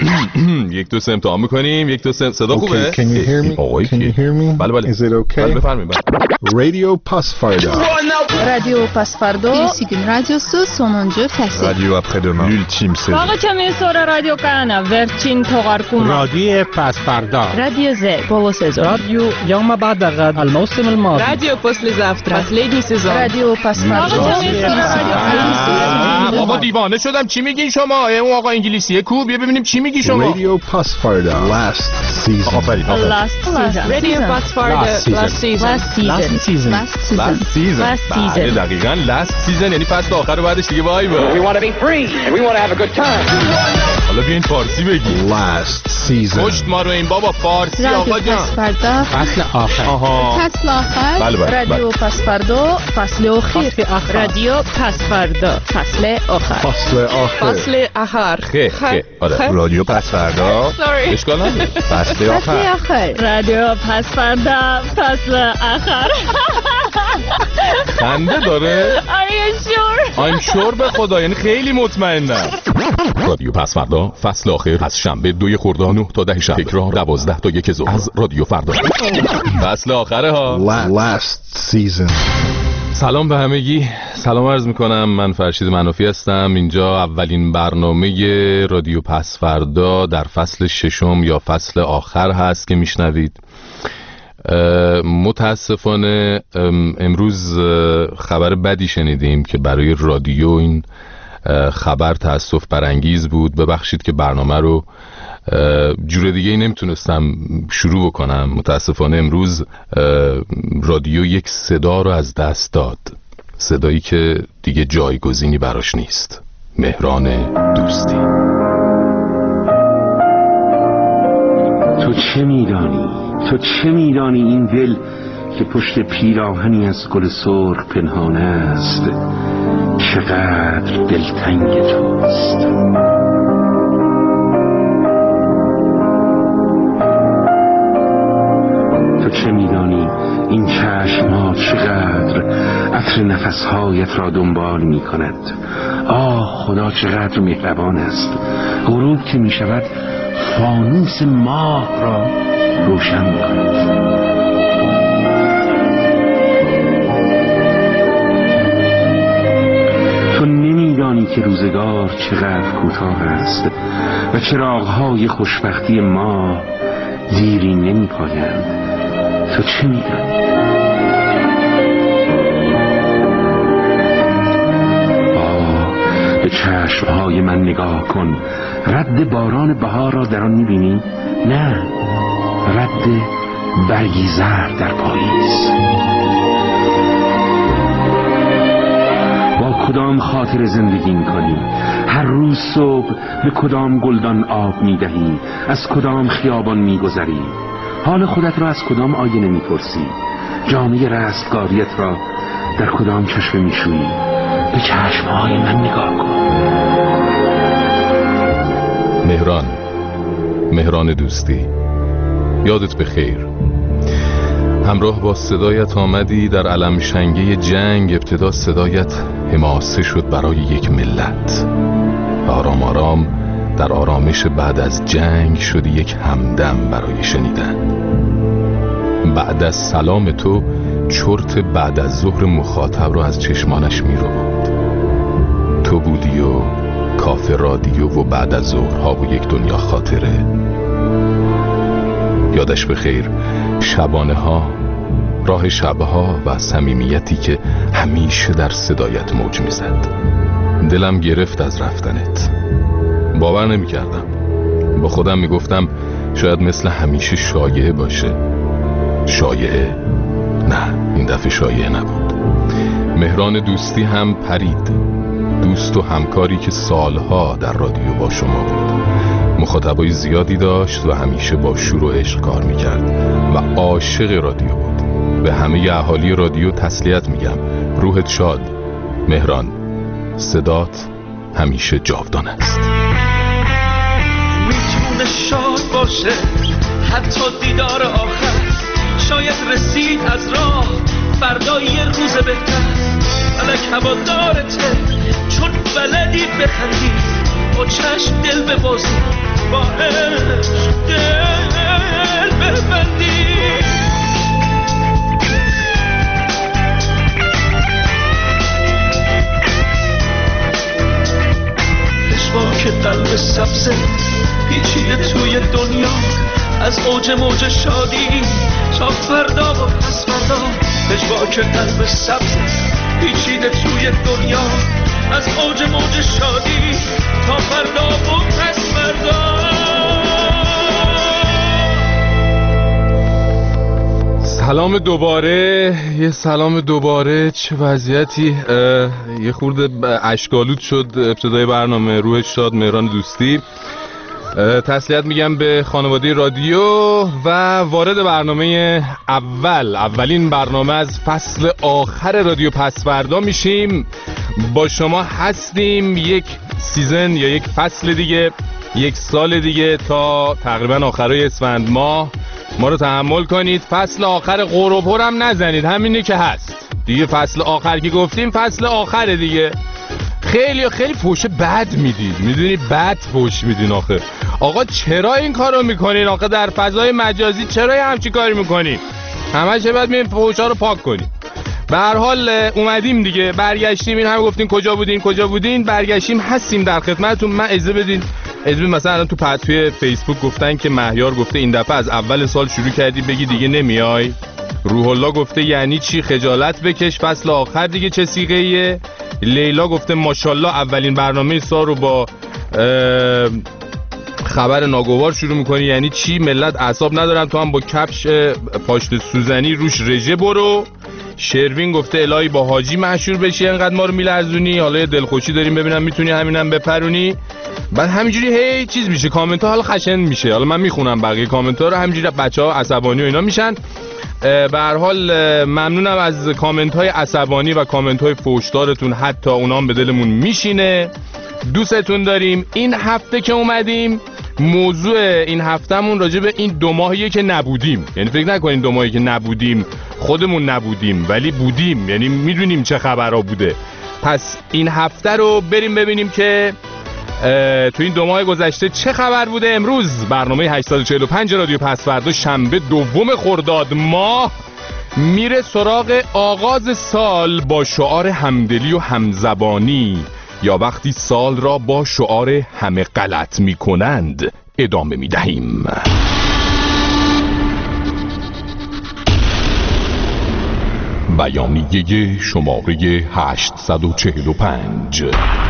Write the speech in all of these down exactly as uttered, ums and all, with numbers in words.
یک دو سه امتحان میکنیم. یک دو سه صدا خوبه؟ Can you hear me? Can you hear me? بله بله. Is it okay? بله بفرمایید. Radio Pasfarda. Radio Pasfarda. Ici Radio sonuncu fasıl. Radio après-demain. L'ultime saison. Bağışlayın sonra Radio Kana. Verçin toğarkuma. Radio Pasfarda. Radio Z. Polo sezon. Radio يوم بعد غد الموسم الماضي. Radio послезавтра. Последний сезон. Radio Pasfarda. بابا دیوانه شدم. چی میگین شما؟ اون آقا انگلیسیه کو؟ بیا ببینیم چی میگی شما. Radio Pasfarda. Last season. آفرین. Last season. Radio Pasfarda. Last season. Last season. Last season. Last season. Last season. Last بله season. دقیقاً last season یعنی فصل آخر و بعدش دیگه بای بای. We want to be free and we want to have a good time. حالا بیاین فارسی بگی. Last season. پشت ما رو این بابا فارسی آقا Radio جان. Pasfarda. فصل آخر. آها. فصل آخر. بله بله. رادیو پاسفاردا فصل آخر. رادیو پاسفاردا فصل آخر. فصل آخر. فصل آخر. خه خه. آره. رادیو پس فردا. Sorry. اشکال نداره. فصل فصل آخر. آخر. رادیو پاسفاردا فصل آخر. خنده داره. Are you sure? I'm sure به خدا یعنی خیلی مطمئنم. رادیو پس فردا فصل آخر پس شنبه دوی خرداد نه تا ده شب تکرار دوازده تا یک ظهر از رادیو فردا. فصل آخره ها. La- last season. سلام به همگی. سلام عرض میکنم. من فرشید منافی هستم. اینجا اولین برنامه رادیو پس فردا در فصل ششم یا فصل آخر هست که میشنوید. متاسفانه امروز خبر بدی شنیدیم که برای رادیو این خبر تأسف برانگیز بود. ببخشید که برنامه رو جور دیگه ای نمیتونستم شروع بکنم. متاسفانه امروز رادیو یک صدا رو از دست داد، صدایی که دیگه جایگزینی براش نیست. مهران دوستی. تو چه میدانی؟ تو چه میدانی این دل که پشت پیراهنی از گل سرخ پنهانه است چقدر دلتنگ توست؟ تو چه میدانی این چشم‌ها چقدر عطر نفسهایت را دنبال می کند؟ آه خدا چقدر مهربان است. غروب که می شود فانوس ماه را روشن می کند. تو نمیدانی که روزگار چقدر کوتاه است و چراغ‌های خوشبختی ما دیری نمی پایند. تو چه میدانی؟ آه به چشمهای من نگاه کن. رد باران بهار را در آن میبینی؟ نه، رد برگی زرد در پاییز. با کدام خاطر زندگی میکنی؟ هر روز صبح به کدام گلدان آب میدهی؟ از کدام خیابان میگذری؟ حال خودت را از کدام آینه میپرسی؟ جامعه رستگاریت را در کدام چشم میشویی؟ به چشمهای من نگاه کن. مهران، مهران دوستی، یادت بخیر. همراه با صدایت آمدی در علمشنگه جنگ. ابتدا صدایت حماسه شد برای یک ملت. آرام آرام در آرامش بعد از جنگ شدی یک همدم برای شنیدن. بعد از سلام تو چرت بعد از ظهر مخاطب رو از چشمانش می رو بود. تو بودی و کافه رادیو و بعد از ظهرها و یک دنیا خاطره. یادش بخیر شبانه ها، راه شبها و صمیمیتی که همیشه در صدایت موج می زد. دلم گرفت از رفتنت. باور نمی کردم. با خودم می گفتم شاید مثل همیشه شایعه باشه. شایعه؟ نه، این دفعه شایعه نبود. مهران دوستی هم پرید. دوست و همکاری که سالها در رادیو با شما بود. مخاطبای زیادی داشت و همیشه با شور و عشق کار می کرد و عاشق رادیو بود. به همه اهالی رادیو تسلیت میگم. روحت شاد مهران. صدات همیشه جاودان است. میتونه شاد باشه حتی دیدار آخر. شاید رسید از راه فردا یه روز بهتر. فلک هوادارته چون بلدی بخندی. با چشم دل ببازی، با عشق دل ببندی. که قلب سبزه پیچیده توی دنیا، از اوج موج شادی تا فردا و پس فردا. پژواک قلب سبزه پیچیده توی دنیا، از اوج موج شادی تا فردا و پس فردا. سلام دوباره، یه سلام دوباره. چه وضعیتی؟ یه خورده اشکالود شد ابتدای برنامه. روح شاد، مهران دوستی. تسلیت میگم به خانواده رادیو و وارد برنامه اول اولین برنامه از فصل آخر رادیو پس فردا میشیم. با شما هستیم یک سیزن یا یک فصل دیگه، یک سال دیگه، تا تقریبا آخرای اسفند ماه. ما رو تحمل کنید. فصل آخر قروپر هم نزنید، همینی که هست دیگه. فصل آخر که گفتیم فصل آخر دیگه. خیلی خیلی فوش بد میدید، میدونی بد فوش میدین. آخه آقا چرا این کارو میکنین؟ آخه در فضای مجازی چرا همچین کاری میکنین؟ همش بعد میریم فوشا رو پاک کنیم. به هر حال اومدیم دیگه، برگشتیم. این هم گفتین کجا بودین کجا بودین، برگشتیم، هستیم در خدمتتون. من اجازه بدین اجازه مثلا الان تو پتوی فیسبوک گفتن که مهیار گفته این دفعه از اول سال شروع کردی بگی دیگه نمیای. روح الله گفته یعنی چی خجالت بکش، فصل آخر دیگه چه سیغه‌ایه. لیلا گفته ماشاءالله اولین برنامه سال رو با خبر ناگوار شروع میکنی، یعنی چی؟ ملت اعصاب ندارن، تو هم با کفش پاشنه سوزنی روش رژه برو. شروین گفته الهی با حاجی مشهور بشی، انقدر ما رو میلرزونی، حالا یه دلخوشی داریم ببینم میتونی همینم بپرونی. بعد همینجوری هی چیز میشه، کامنت ها حالا خشن میشه. حالا من میخونم بقیه کامنت ها رو، همینجوری بچه‌ها عصبانی و اینا میشن. به هر حال ممنونم از کامنت های عصبانی و کامنت های فوشدارتون، حتی اونام به دلمون میشینه. دوستتون داریم. این هفته که اومدیم، موضوع این هفتهمون راجع به این دو ماهیه که نبودیم. یعنی فکر نکنین دو ماهی که نبودیم خودمون نبودیم، ولی بودیم، یعنی میدونیم چه خبرها بوده. پس این هفته رو بریم ببینیم که تو این دو ماه گذشته چه خبر بوده. امروز برنامه هشتصد و چهل و پنج رادیو پس فردا شنبه دوم خرداد ماه میره سراغ آغاز سال با شعار همدلی و همزبانی، یا وقتی سال را با شعار همه غلط میکنند ادامه میدهیم. بیانیه شماره هشتصد و چهل و پنج.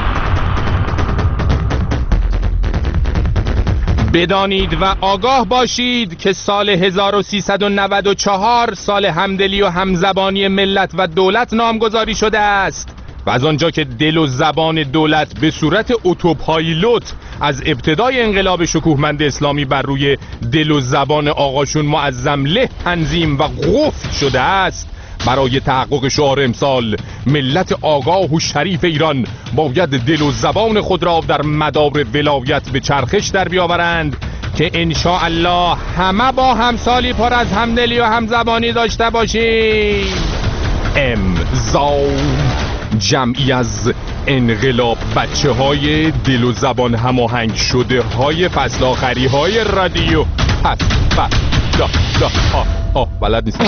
بدانید و آگاه باشید که سال هزار و سیصد و نود و چهار سال همدلی و همزبانی ملت و دولت نامگذاری شده است و از آنجا که دل و زبان دولت به صورت اتوپایلوت از ابتدای انقلاب شکوهمند اسلامی بر روی دل و زبان آقاشون معظم له تنظیم و قفل شده است، برای تحقق شعار امسال ملت آگاه و شریف ایران باید دل و زبان خود را در مدار ولایت به چرخش در بیاورند که انشاء الله همه با همسالی پر از همدلی و همزبانی داشته باشیم. امضا جمعی از انقلاب بچه های دل و زبان هماهنگ شده های فصل آخری های رادیو پس پس دا دا آه آه بلد نیست.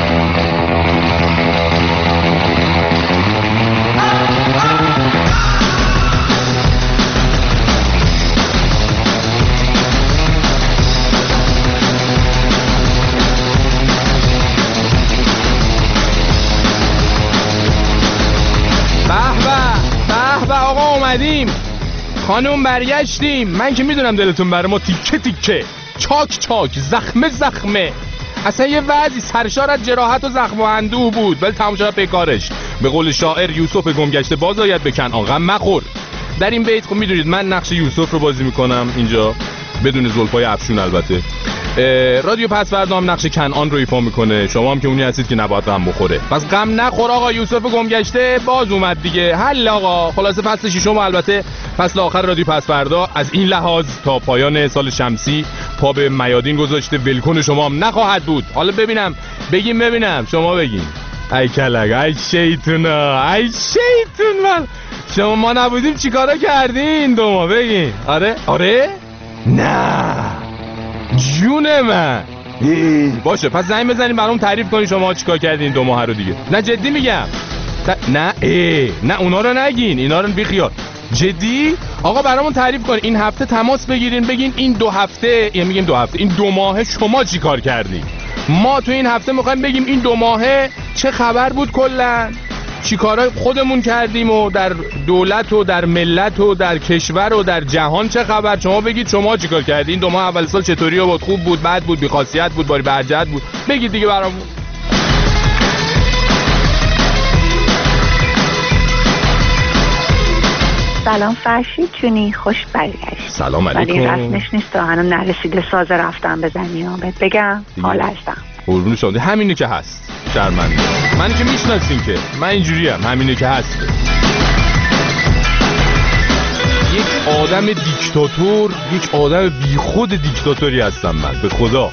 اومدیم خانوم، برگشتیم. من که میدونم دلتون برای ما تیکه تیکه، چاک چاک، زخمه زخمه، اصلا یه وضعی سرشار از جراحت و زخم و اندوه بود، ولی تمام شد به کارش. به قول شاعر یوسف گمگشته باز آید به کنعان غم مخور. در این بیت خب میدونید من نقش یوسف رو بازی میکنم اینجا، بدون زلفای افشون البته. رادیو پس فردا هم نقش کنعان رو ایفا میکنه، شما هم که اونی هستید که نباید غم بخوره. پس غم نخور آقا، یوسف گمگشته باز اومد دیگه، حل آقا. خلاصه فصل ششم البته فصل آخر رادیو پس فردا از این لحاظ تا پایان سال شمسی پا به میادین گذاشته، ولکن شما هم نخواهد بود. حالا ببینم بگیم، ببینم شما بگیم ای کلک ای شیطونا ای شیطون من شما ما نبودیم چیکارا کردین دو ما بگین آره آره نه جون من باشه پس زنگ بزنیم برام تعریف کنین شما چیکار کردین دو ماه رو دیگه نه جدی میگم ت... نه ای نه اونا رو نگین اینا رو بیخیال جدی آقا برامون تعریف کن این هفته تماس بگیرین بگین این دو هفته یا میگیم دو هفته این دو ماه شما چی کار کردین ما تو این هفته میخوایم بگیم این دو ماهه چه خبر بود کلا چی کارای خودمون کردیم و در دولت و در ملت و در کشور و در جهان چه خبر شما بگید شما چی کار کردین این دو ماه اول سال چطوری بود خوب بود بد بود بی خاصیت بود باری برجت بود بگید دیگه برامون سلام فرشید جونی خوش برگشت سلام علیکم ولی رسمش نیست و هنوز نرسیده ساز رفتم بزنی و بهت بگم حال هستم قربون شما همینه که هست شرمنده من که میشناسین که من اینجوریم همینه که هست یک آدم دیکتاتور یک آدم بیخود دیکتاتوری هستم من به خدا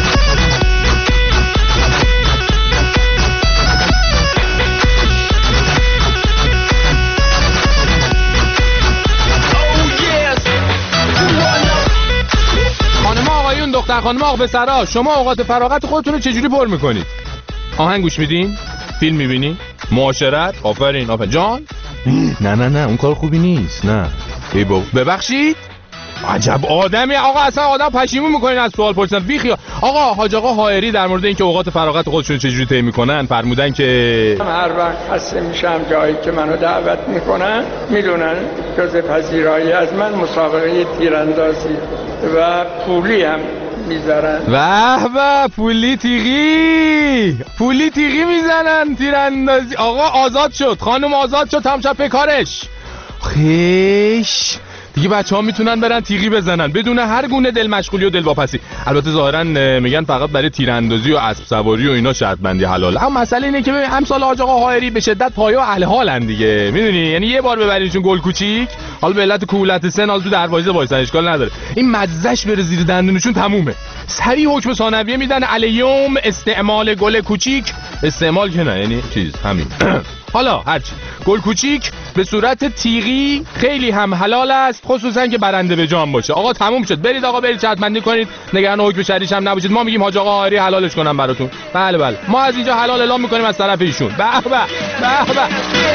دختر خانم آقا پسرا شما اوقات فراغت خودتون رو چجوری پر میکنید؟ آهنگ گوش میدین؟ فیلم میبینی؟ معاشرت؟ آفرین آفرین جان؟ نه نه نه اون کار خوبی نیست نه ای بابا ببخشید؟ عجب آدمی آقا اصلا آدم پشیمون میکنین از سوال پرسیدن بیخیا آقا حاج آقا حائری در مورد اینکه اوقات فراغت خودشون چجوری طی میکنن فرمودن که هر وقت خسته میشم جایی که منو دعوت میکنن میدونن جز پذیرایی از من مسابقه تیراندازی و پولی هم میذارن واه واه پولی تیغی پولی تیغی میزنن تیراندازی آقا آزاد شد خانم آزاد شد تمام شد به کارش خیش دیگه بچه ها میتونن برن تیغی بزنن بدون هر گونه دل مشغولی و دل واپسی البته ظاهرا میگن فقط برای تیراندازی و اسب سواری و اینا شرط بندی حلال اما مسئله اینه که ببین امسال حاج آقا حائری به شدت پایا اهل حالن دیگه میدونی یعنی یه بار ببرینشون گل کوچیک حالا به علت کولت سن حالا تو دروازه وایسن اشکال نداره این مزهش بره زیر دندونشون تمومه سریع حکم ثانویه میدن الیوم استعمال گل کوچیک استعمال که نه یعنی چیز همین حالا هرچی گل کوچیک به صورت تیغی خیلی هم حلال است خصوصا که برنده به جان باشه آقا تموم شد برید آقا برید شرط بندی کنید نگران حکم شرعیش هم نباشید ما میگیم حاج آقا حائری حلالش کنن براتون بله بله ما از اینجا حلال اعلام میکنیم از طرف ایشون به به به به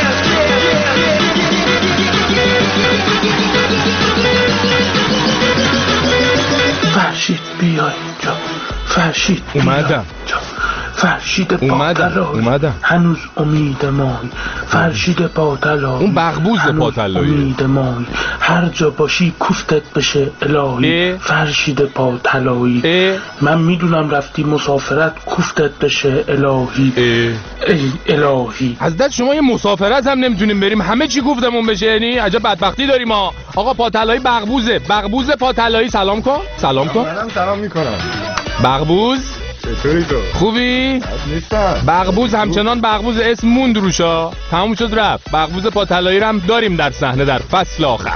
فرشید بیا اینجا فرشید اومدم فرشید پاتلایی اومدم هنوز امید مایی فرشید پاتلایی اون بغبوز پاتلایی امید مایی هر جا باشی کوفتت بشه الهی فرشید پاتلایی من میدونم رفتی مسافرت کوفتت بشه الهی ای, ای الهی از دست شما یه مسافرت هم نمیتونیم بریم همه چی کوفتمون بشه یعنی عجب بدبختی داریم ما آقا پاتلایی بغبوزه بغبوز پاتلایی سلام کن سلام کن منم سلام میکنم بغبوز چطوری تو؟ خوبی؟ نیستم بغبوز همچنان بغبوز اسم موند روشا تموم شد رفت بغبوز پاتلایی رو هم داریم در صحنه در فصل آخر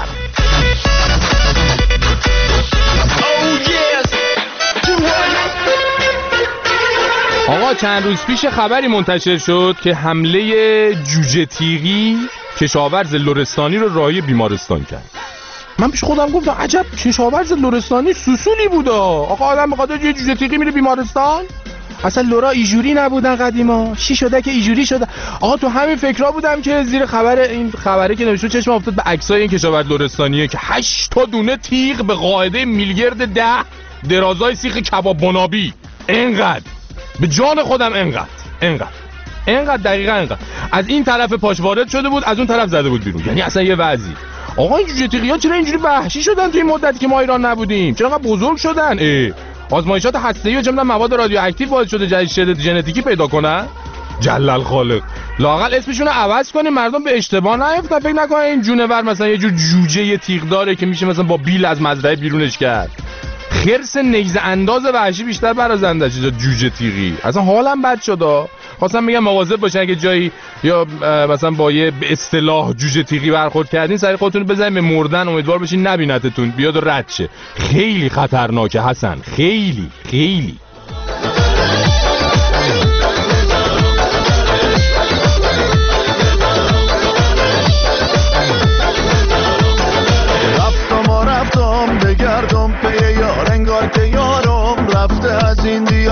آقا چند روز پیش خبری منتشر شد که حمله جوجه تیغی کشاورز لرستانی رو راهی بیمارستان کرد من پیش خودم گفتم عجب کشاورز لرستانی سوسولی بودا آقا آدم به خاطر یه جوجه تیغی میره بیمارستان اصلا لورا ایجوری نبودن قدیما چی شده که ایجوری شده آقا تو همین فکرها بودم که زیر خبر این خبره که نوشته چشم افتاد به عکسای این کشاورز لرستانیه که هشت تا دونه تیغ به قاعده میلیارد ده درازای سیخ کباب بنابی انقدر به جان خودم انقدر انقدر انقدر دقیقاً انقدر از این طرف پاش وارد شده بود از اون طرف زده بود بیرون یعنی اصلا یه وضعی آقا این جوجه تیغی‌ها چرا اینجوری وحشی شدن توی این مدتی که ما ایران نبودیم چرا انقدر بزرگ شدن ای آزمایشات هسته‌ای و چه می‌دونم مواد رادیواکتیو باعث شده جدید ژنتیکی پیدا کنن جلل خالق لااقل اسمشون رو عوض کنیم مردم به اشتباه نیفتن فکر نکنن این جونور مثلا یه جور جوجه تیغ داره که میشه مثلا با بیل از مزرعه بیرونش کرد خرس نیزه انداز وحشی بیشتر برازنده چیزا جوجه تیغی اصلا حالم بد شد خواستم میگم مواظب باشین اگه جایی یا مثلا با یه به اصطلاح جوجه تیغی برخورد کردین سری خودتون رو بزنین به مردن امیدوار باشین نبینتتون بیاد و رد شه خیلی خطرناکه حسن خیلی خیلی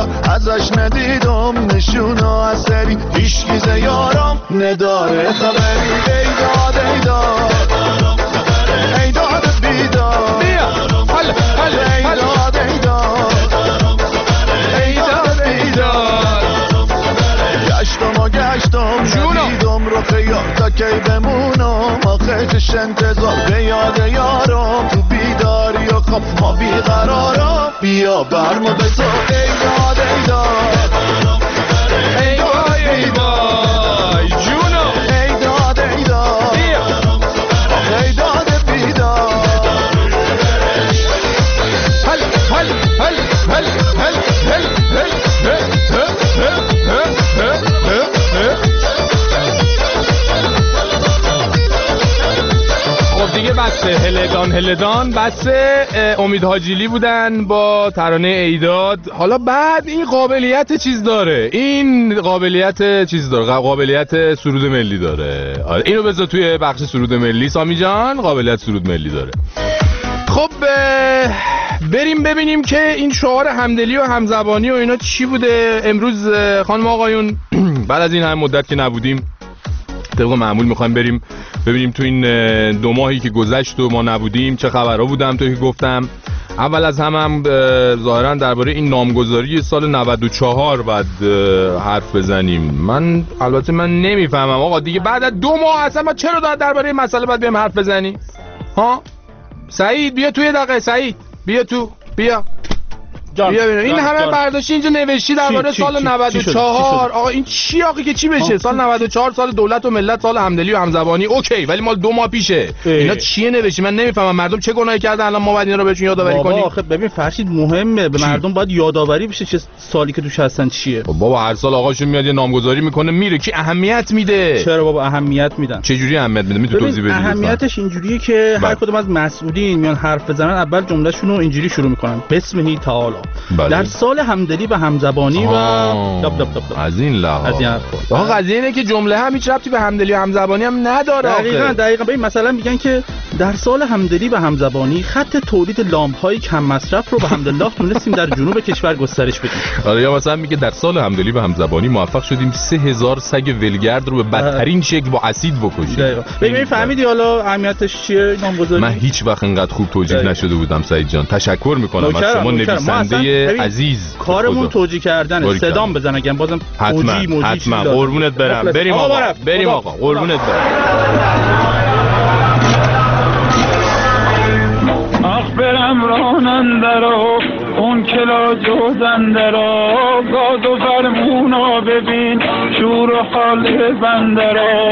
یا ازش ندیدم نشون اثری هیچ گیزه یارم نداره خبری ای داد ای داد ای داد بیداد ای داد ای داد ای داد بیداد گشتم و گشتم ندیدم رو خیال تا کی بمونم آخه چش انتظار به یاد یارم تو بیداری و خواب ما بیقرارم بیا برمو بسا ای داد ای داد ای داد ای داد جونو ای داد ای داد ای داد بیداد هل هل هل هل هل هل خب دیگه بسه هلدان هلدان بسه امید حاجیلی بودن با ترانه ایداد. حالا بعد این قابلیت چیز داره، این قابلیت چیز داره، قابلیت سرود ملی داره. آره اینو بذار توی بخش سرود ملی سامی جان، قابلیت سرود ملی داره. خب بریم ببینیم که این شعار همدلی و همزبانی و اینا چی بوده امروز. خانم آقایون بعد از این هم مدت که نبودیم طبق معمول میخوایم بریم ببینیم تو این دو ماهی که گذشت و ما نبودیم چه خبرها بودم. تو که گفتم اول از همه هم ظاهرا درباره این نامگذاری سال نود و چهار بعد حرف بزنیم. من البته من نمیفهمم آقا دیگه بعد از دو ماه اصلا ما چرا درباره این مسئله باید بریم حرف بزنیم ها؟ سعید بیا توی دقیقه، سعید بیا تو بیا جان. بیا بیا این همه برداشتی اینجا نوشتی درباره سال نود و چهار. آقا این چی آقا که چی بشه؟ سال نود و چهار سال دولت و ملت، سال همدلی و همزبانی، اوکی، ولی مال دو ماه پیشه. اه. اینا چیه نوشتی؟ من نمیفهمم مردم چه گناهی کردن الان ما باید اینا رو بهشون یادآوری کنیم؟ بابا آخه ببین فرشید مهمه به مردم باید یادآوری بشه چه سالی که توش هستن چیه. بابا هر سال آقاشون میاد یه نامگذاری میکنه میره، کی اهمیت میده؟ چرا بابا اهمیت میدن؟ چه جوری اهمیت میده؟ میتونی توضیح بدی؟ اهمیتش اینجوریه که هر کدوم از مسئولین میان حرف بزنن اول جملهشون رو اینجوری شروع میکنن بسمه تعالی. در سال همدلی و همزبانی و دب دب دب از این لحاظ. از این آقا قضیه اینه که جمله هم هیچ ربطی به همدلی و همزبانی هم نداره. دقیقاً دقیقاً ببین مثلا میگن که در سال همدلی و همزبانی خط تولید لامپ‌های کم مصرف رو به حمدالله تونستیم در جنوب کشور گسترش بدیم. آره یا مثلا میگه در سال همدلی و همزبانی موفق شدیم سه هزار سگ ولگرد رو به بدترین شکل با اسید بکشیم. ببین فهمیدی حالا اهمیتش چیه نامگذاری؟ من هیچ وقت اینقدر خوب توجیه نشده بودم سعید جان. تشکر میکنم از شما نویسنده عزیز. کارمون توجیه کردن صدام بزن اگه بازم حتما موجی حتما قربونت برم. بریم آقا بریم آقا قربونت برم. آخ برم راننده رو اون کلا جوزنده رو گاد و فرمونا ببین شور و حال بنده رو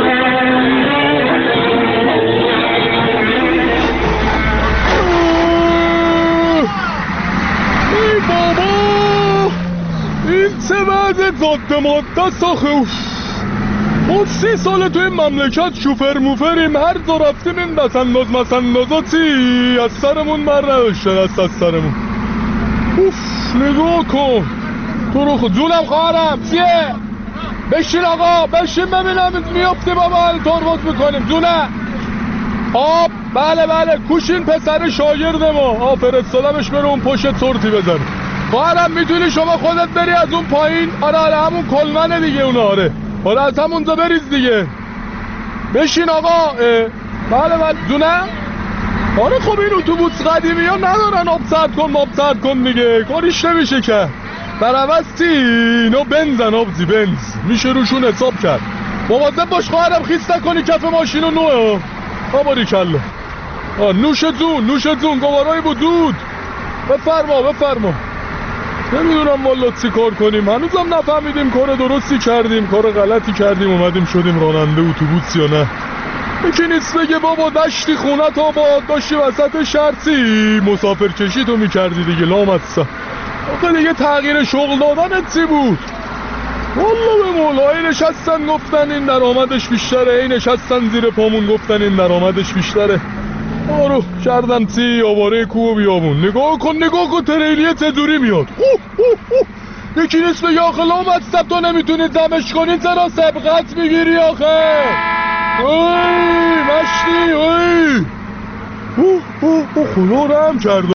ای بابا این چه وضع زاده ماده ساخه. ما سی ساله توی مملکت شوفر موفریم، هر جا رفتیم این دستانداز مسندازاتی از سرمون بر نداشته دست از سرمون. اوف نگاه کن تو رو خود جونم خواهرم چیه؟ بشین آقا بشین ببینم میافتی بابا ترمز میکنیم جونه آب. بله بله کوشین پسر شاگرد ما آ فرستادمش بره اون پشت سورتی بزن. خواهرم میتونی شما خودت بری از اون پایین؟ آره آره همون کلمنه دیگه اون. آره آره از همونجا بریز دیگه. بشین آقا. بله بله جونه. آره خب این اتوبوس قدیمی ها ندارن آب سرد کن آب سرد کن دیگه کاریش نمیشه که. در عوض تی اینو بنزن آبزی بنز میشه روشون حساب کرد. مواظب باش خواهرم خیس نکنی کف ماشین و نوه ها باریکالله. نوش جون نوش جون گوارای بود دود. بفرما بفرما. نمیدونم والا چی کار کنیم هنوزم نفهمیدیم کار درستی کردیم کار غلطی کردیم اومدیم شدیم راننده اتوبوس یا نه. یکی نیست بگه بابا دشتی خونت آباد داشتی وسط شرطی مسافر کشی تو میکردی دیگه لامصب. آخه دیگه تغییر شغل دادنت چی بود؟ والا به مولای نشستن گفتن این درآمدش بیشتره، این نشستن زیر پامون گفتن این درآمدش بیشتره. آرو کردم چی آواره کوه و بیابون. نگاه کن نگاه کن تریلیه چجوری میاد. اوه اوه اوه. یکی نیست بگه آخه لامصب تو نمیتونی دمش کنی چرا سبقت میگیری آخه؟ اوی مشتی اوی اوه اوه اوه خدا رحم کرد.